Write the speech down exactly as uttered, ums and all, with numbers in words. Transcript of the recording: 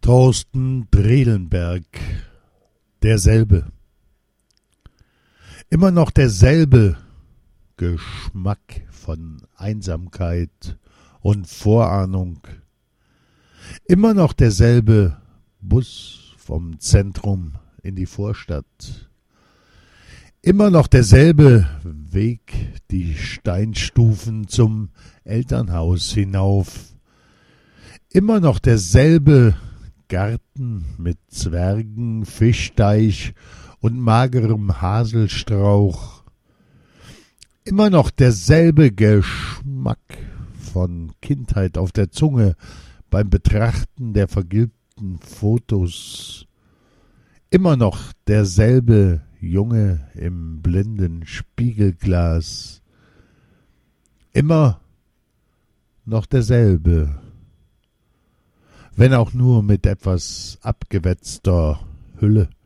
Thorsten Drelenberg, derselbe. Immer noch derselbe Geschmack von Einsamkeit und Vorahnung. Immer noch derselbe Bus vom Zentrum in die Vorstadt. Immer noch derselbe Weg, die Steinstufen zum Elternhaus hinauf. Immer noch derselbe Garten mit Zwergen, Fischteich und magerem Haselstrauch. Immer noch derselbe Geschmack von Kindheit auf der Zunge beim Betrachten der vergilbten Fotos. Immer noch derselbe Junge im blinden Spiegelglas. Immer noch derselbe, wenn auch nur mit etwas abgewetzter Hülle.